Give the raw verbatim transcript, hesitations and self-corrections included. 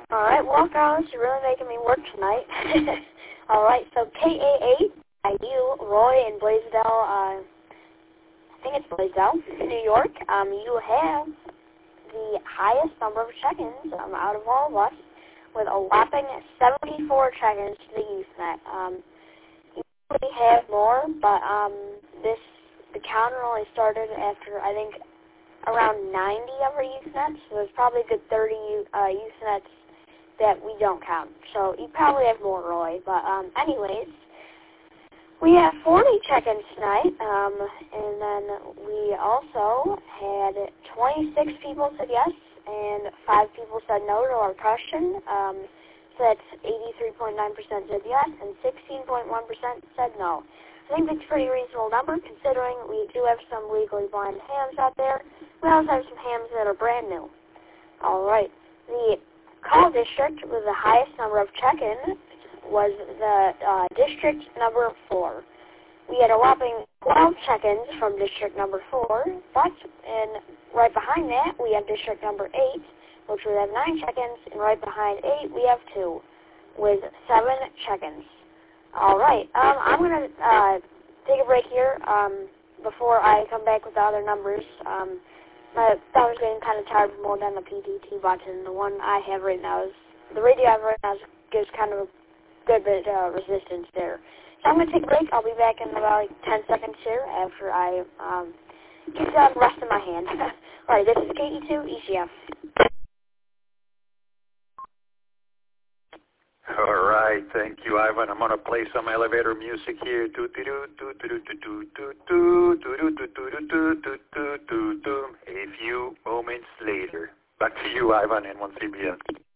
All right, well, guys, you're really making me work tonight. All right, so K A eight, uh, you, Roy, in Blaisdell, uh, I think it's Blaisdell, New York, um, you have the highest number of check-ins um, out of all of us, with a whopping seventy-four check-ins to the Usenet. Um, you probably have more, but um, this the counter only started after, I think, around ninety of our Usenets, so there's probably a good thirty uh, Usenets that we don't count. So you probably have more, Roy. But um, anyways, we have forty check-ins tonight, um, and then we also had twenty-six people said yes, and five people said no to our question. Um, so that's eighty-three point nine percent said yes, and sixteen point one percent said no. I think that's a pretty reasonable number, considering we do have some legally blind hams out there. We also have some hams that are brand new. All right. The call district with the highest number of check-in was the uh, district number four. We had a whopping twelve check-ins from district number four, but and right behind that we have district number eight, which would have nine check-ins, and right behind eight we have two, with seven check-ins. All right, um, I'm going to uh, take a break here um, before I come back with the other numbers. Um, my thumb is getting kind of tired from holding on the P D T button. The one I have right now is, the radio I have right now is, gives kind of a good bit of uh, resistance there. So I'm going to take a break. I'll be back in about like ten seconds here after I um, get the rest in my hand. All right, this is K E two E C F. All right, thank you, Ivan. I'm going to play some elevator music here. A few moments later. Back to you, Ivan, in one C B S.